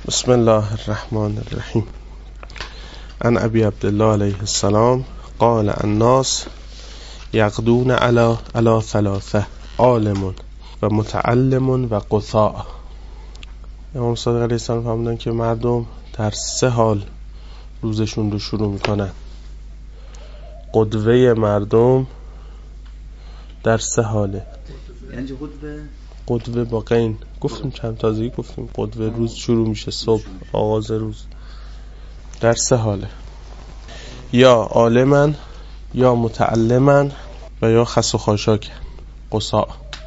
بسم الله الرحمن الرحیم. عن ابی عبدالله علیه السلام قال الناس یغدون علی ثلاثه عالم و متعلم و قثاء. امام صادق علیه السلام فرمودن که مردم در 3 حال روزشون رو شروع میکنن. قدوه مردم در 3 حاله. یعنی قدوه با قین گفتیم، چند تازگی گفتیم قدوه روز شروع میشه، صبح آغاز روز در 3 حاله: یا عالمن، یا متعلمن، و یا خس و خاشاک قصاء.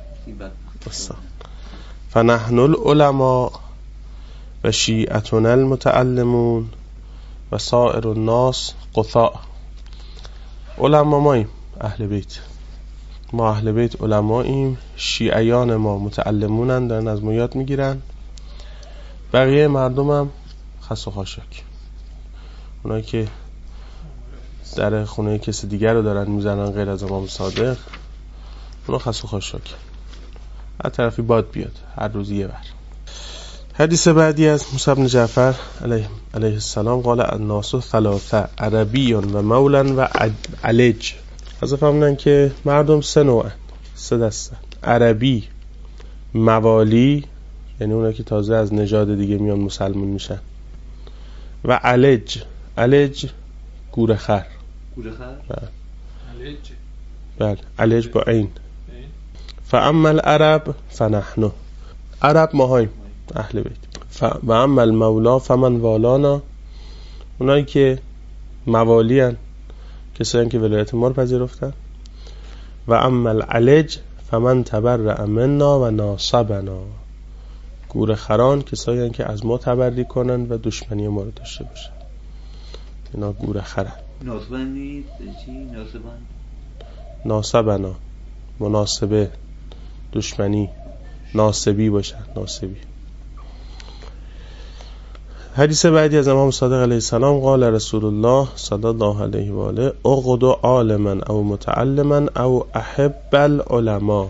فنحن العلماء و شیعتنا المتعلمون و سائر الناس قثاء. علما ماییم، اهل بیت، ما اهل بیت علماییم، شیعیان ما متعلمونن، دارن از ما یاد میگیرن، بقیه مردم هم خس و خاشاک، اونایی که در خونه کسی دیگر رو دارن میزنن غیر از امام صادق، اونا خس و خاشاک، هر طرفی باد بیاد، هر روز یه بر. حدیث بعدی از موسی بن جعفر علیه السلام قال الناس ثلاثه عربی و مولا و علج. از فهمیدن که مردم 3 نوعن، 3 دستن: عربی، موالی، یعنی اونا که تازه از نژاد دیگه میان مسلمون میشن، و علج گورخر. بله، علج با عین. فاما العرب فنحن، عرب ماهایم، اهل بیت. و اما المولا فمن والانا، اونایی که موالی هن، کسایی که ولایت ما رو پذیرفتن. و اما العلج فمن تبرأ منا و ناصبنا، گورخران کسایی هن که از ما تبرئه کنن و دشمنی ما رو داشته باشن، اینا گورخرن. ناصبنی چی؟ ناصبنا، مناسبه، دشمنی، ناصبی باشن، ناصبی. حدیث بعدی از امام صادق علیه السلام قال رسول الله صلی الله علیه و آله اغد عالما او متعلما او احب العلماء.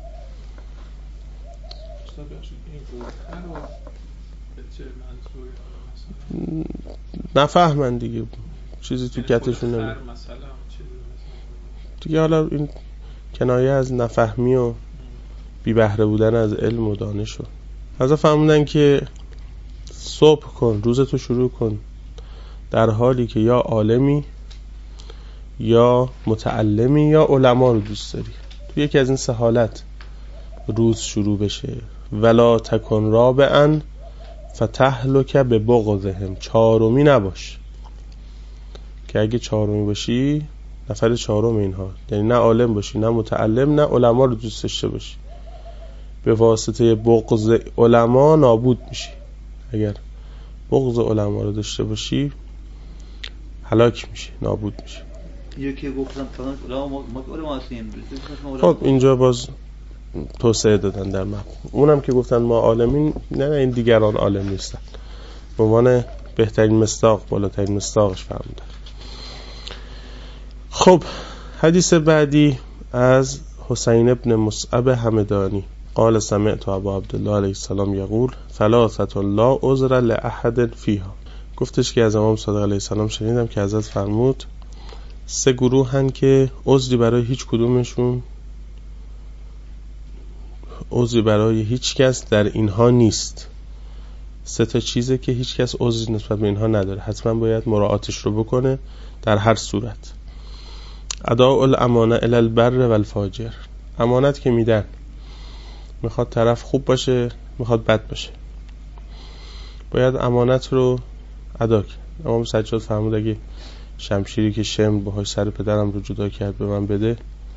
نفهمن دیگه، چیزی تو کتشون نمید دیگه. حالا این کنایه از نفهمی و بی بهره بودن از علم و دانش. از فهموندن که صبح کن، روزتو شروع کن در حالی که یا عالمی، یا متعلمی، یا علما رو دوست داری. تو یکی از این 3 حالت روز شروع بشه. ولا تکن رابعا فتهلک ببغضهم، 4می نباش که اگه 4می باشی نفر 4م اینها، یعنی نه عالم باشی، نه متعلم، نه علما رو دوست داشته باشی، به واسطه بغض علما نابود میشی. اگر بغض علما رو داشته باشی هلاک میشی، نابود میشی. یکی گفتم فلان علما هستیم. خب اینجا باز توسعه دادن در مفهوم. اونم که گفتن ما عالمین، نه این دیگران عالم نیستن، به عنوان بهترین مصداق، بالاترین مصداقش فرمودن. خب حدیث بعدی از حسین ابن مصعب همدانی قال سمعت ابا عبدالله علیه السلام یقول ثلاثه لا عذر لاحد فیها. گفتش که از امام صادق علیه السلام شنیدم که حضرت فرمود 3 گروه هن که عذری برای هیچ کدومشون، عذری برای هیچ کس در اینها نیست. 3 تا چیزه که هیچ کس عذری نسبت به اینها نداره، حتما باید مراعاتش رو بکنه در هر صورت. اداء الامانه الی البر و الفاجر، امانت که میدن، میخواد طرف خوب باشه، میخواد بد باشه، باید امانت رو ادا کنه. امام سجاد فرمود اگه شمشیری که شمر باهاش سر پدرم رو جدا کرد به من بده،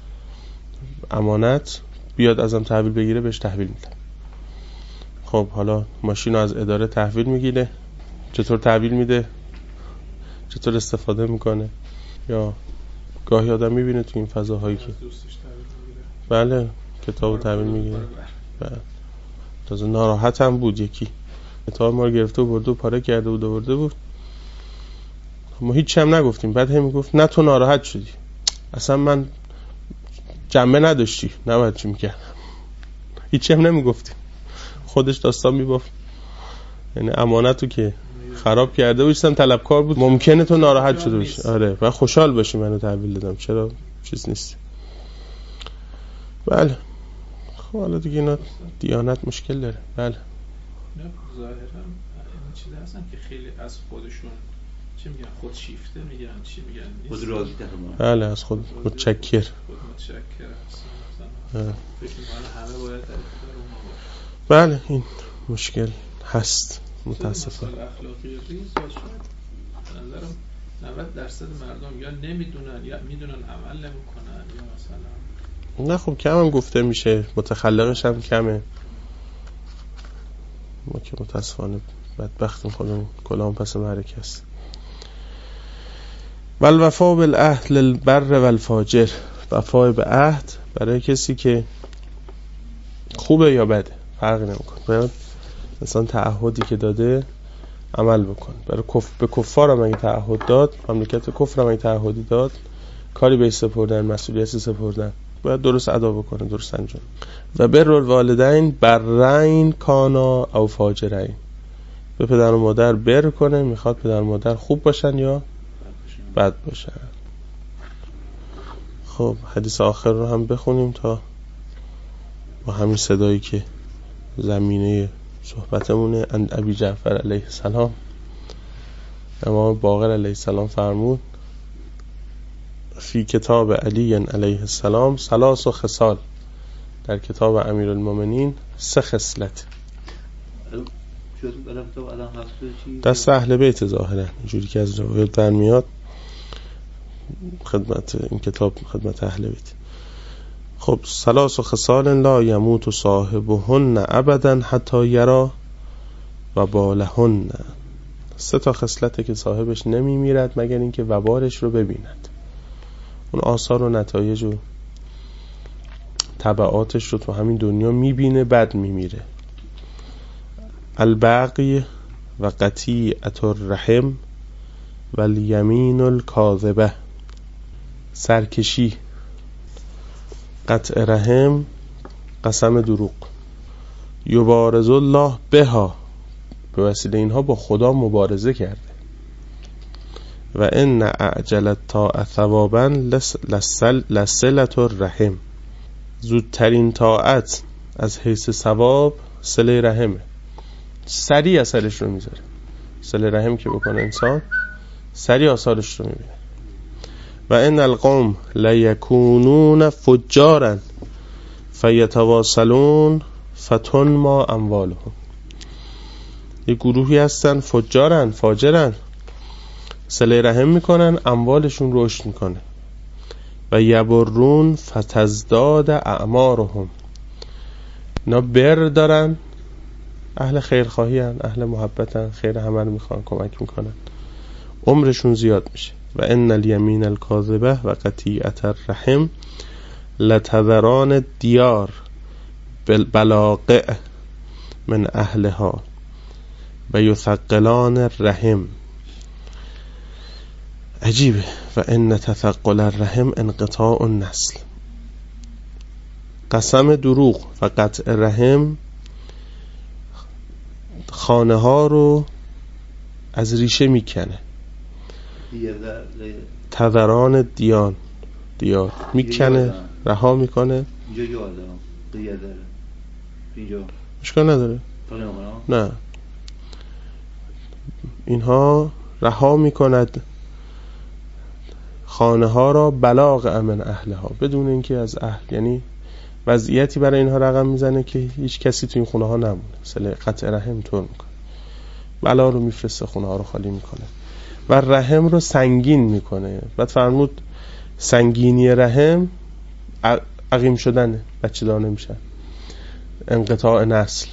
امانت بیاد ازم تحویل بگیره، بهش تحویل میدم. خب حالا ماشین رو از اداره تحویل میگیره، چطور تحویل میده، چطور استفاده میکنه؟ یا گاهی آدم میبینه تو این فضاهایی که بله کتابو تحویل میگیره، بله تازه ناراحت هم بود، یکی کتاب ما رو گرفته و برده و پاره کرده بود و برده بود، ما هیچ هم نگفتیم. بعد هم میگفت نه تو ناراحت شدی، اصلا من جنبه نداشتی، نباید چی میکردم، هیچ هم نمیگفتیم، خودش داستان میبافت. یعنی امانتو که خراب کرده باشم طلبکار بود، ممکنه تو ناراحت شده باشی. آره و خوشحال باشی منو تحویل دادم، چرا چیز نیست. بله خب حالا دیگه اینا دیانت مشکل داره. بله ظاهرا این چیزی هستن که خیلی از خودشون چی میگن، خود شیفته میگن، چی میگن، خود راضی تقریبا. بله از خود متشکر خود متشکر هستن. فکر می‌کنم همه باید در اختیار اون باشه. بله این مشکل هست متاسفانه. اخلاقی ریز باشه به نظرم 90% مردم یا نمیدونن یا میدونن عمل نمیکنن یا مثلا نه خب کم هم گفته میشه، متخلقش هم کمه. ما که متاسفانه بدبختیم خودمون، کلام پس معرکه است. والوفا بالعهد للبر والفاجر، وفای به عهد برای کسی که خوبه یا بده فرق نمیکنه، باید مثلا تعهدی که داده عمل بکن. برای به کفار هم اگه تعهد داد، مملکت کفر هم اگه تعهدی داد، کاری به سپردن، مسئولیتی سپردن، باید درست ادا بکنه، درست انجام. و بر الوالدین برین کانا او فاجرین، به پدر و مادر بر کنه، میخواد پدر و مادر خوب باشن یا بد باشن. خب حدیث آخر رو هم بخونیم تا با همین صدایی که زمینه صحبتمونه. ان ابی جعفر علیه السلام، امام باقر علیه السلام فرمود فی کتاب علی علیه السلام ثلاث خصال، در کتاب امیرالمومنین 3 خصلت. دست اهل بیت ظاهرا اینجوری که از روایت در میاد، خدمت این کتاب خدمت اهل بیت. خب ثلاث خصال لا یموت صاحبهن ابدا حتی یرا وبالهن، 3 خصلته که صاحبش نمیمیرد مگر اینکه وبالش رو ببیند، اون آثار و نتایج و تبعاتش رو تو همین دنیا میبینه، بعد میمیره. البغی و قطیعة الرحم و الیمین الکاذبه، سرکشی، قطع رحم، قسم دروغ. یبارز الله بها، به وسیله اینها با خدا مبارزه کرده. و ان اعجل الطاعة ثوابا لصلة الرحم، زودترین طاعت از حیث ثواب صله رحمه، سریع اثرش رو میذاره. صله رحم که بکنه انسان سریع اثرش رو میبینه. و ان القوم لیکونون فجارا فیتواصلون فتنما اموالهم، یه گروهی هستن فجارن، فاجرن، صله رحم میکنن، اموالشون رشد میکنه. و یبرون فتزداد اعمارهم، اینا بر دارن، اهل خیرخواهی هن، اهل محبتن، خیر همه رو میخوان، کمک میکنن، عمرشون زیاد میشه. و ان الیمین الکاذبه و قطیعة الرحم لتذران الدیار بالبلاقع من اهلها و یثقلان الرحم. عجیبه. و ان تثقل الرحم انقطاع النسل، قسم دروغ و قطع رحم خانه ها رو از ریشه میکنه. تذران دیار میکنه، رها میکنه. مشکل نداره، نه اینها رها میکند خانه ها را بلاغ من اهلها، بدون اینکه از اهل، یعنی وضعیتی برای اینها رقم میزنه که هیچ کسی تو این خونه ها نمونه. مثلا قطع رحم طور میکنه، بلا رو میفرسته، خونه ها رو خالی میکنه و رحم رو سنگین میکنه. بعد فرمود سنگینی رحم عقیم شدنه، بچه دار نمیشن، انقطاع نسل.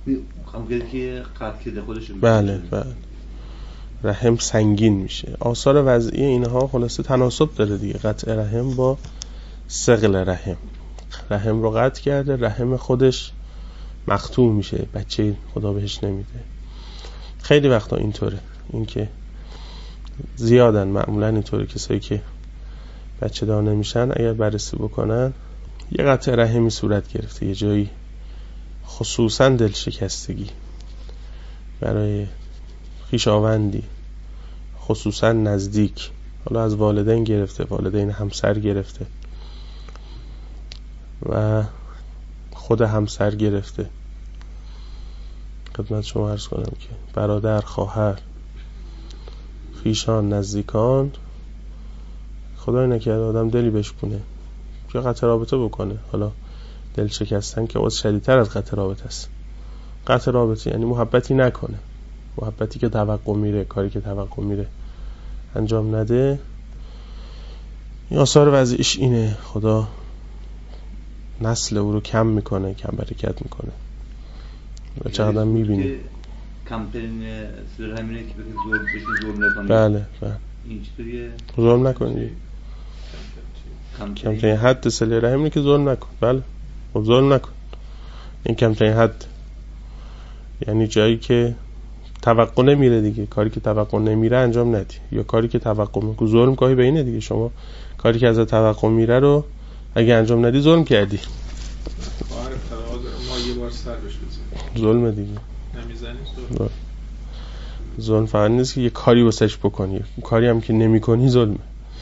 بله بله، رحم سنگین میشه. آثار وضعی اینها خلاصه تناسب داره دیگه، قطع رحم با ثقل رحم. رحم رو قطع کرده، رحم خودش مقطوع میشه، بچه خدا بهش نمیده. خیلی وقتا اینطوره، این که زیادن، معمولا اینطوره، کسایی که بچه دار نمیشن اگر بررسی بکنن یه قطع رحمی صورت گرفته یه جایی، خصوصا دلشکستگی برای خویشاوندی خصوصا نزدیک، حالا از والدین گرفته، والدین همسر گرفته و خود همسر گرفته، خدمت شما عرض کنم که برادر، خواهر، خویشان، نزدیکان، خدای نکرده آدم دلی بشکونه یا قطع رابطه بکنه. حالا دل شکستن که عذر شدیدتر از قطع رابطه است. قطع رابطه یعنی محبتی نکنه، محبتی که توقع میره، کاری که توقع میره انجام نده. این آثار وضعیش اینه. خدا نسل او رو کم میکنه، کم برکت میکنه و چقدر میبینی کمترین سر همینه که ظلم نکنی. بله این چطوریه؟ ظلم نکنی، کمترین حد صله رحم اینه که ظلم نکن. بله خب ظلم نکن، این کمترین حد، یعنی جایی که توقع نمیره دیگه، کاری که توقع نمیره انجام ندی، یا کاری که توقع میکنه. ظلم گاهی به اینه دیگه، شما کاری که از توقع میره رو اگه انجام ندی ظلم کردی. ما یه بار سر بهش بزنیم ظلم دیگه، نمیزنی ظلم فقط نیست که یه کاری واسش بکنی، کاری هم که نمی کنی ظلمه.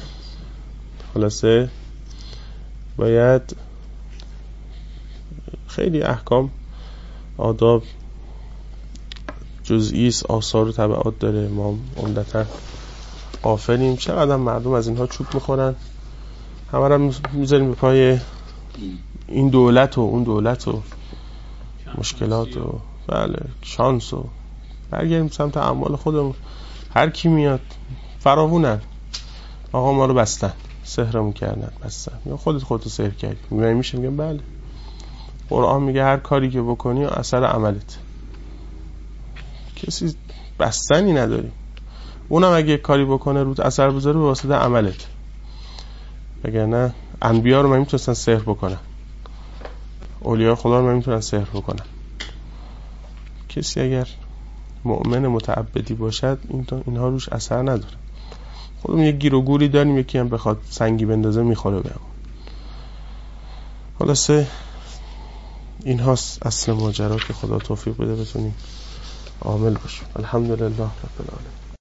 خلاصه باید خیلی احکام، آداب جزئی است، آثار و تبعات داره. ما عمدتاً غافلیم. چقدر مردم از اینها چوب میخورن، همه رو میذاریم به پای این دولت و اون دولت و مشکلات و بله شانس و برگردیم سمت اعمال خودمون. هر کی میاد فراوونن، آقا ما رو بستن، سحرمون کردن، بستن، یا خودتو سحر کردی. میشه میگم بله، قرآن میگه هر کاری که بکنی اثر عملت، کسی بستنی نداری. اونم اگه کاری بکنه روت اثر بذاره به واسطه عملت، وگرنه انبیا رو نمیتونستن سحر بکنن، اولیاء خدا رو نمیتونن سحر بکنن. کسی اگر مؤمن متعبدی باشد اینها روش اثر نداره. خودمون یک گیر و گوری داریم، یکی هم بخواد سنگی بندازه میخوره بهمون. خلاصه این هاست اصل ماجرا که خدا توفیق بده بتونیم عامل باشیم. الحمدلله رب العالمین.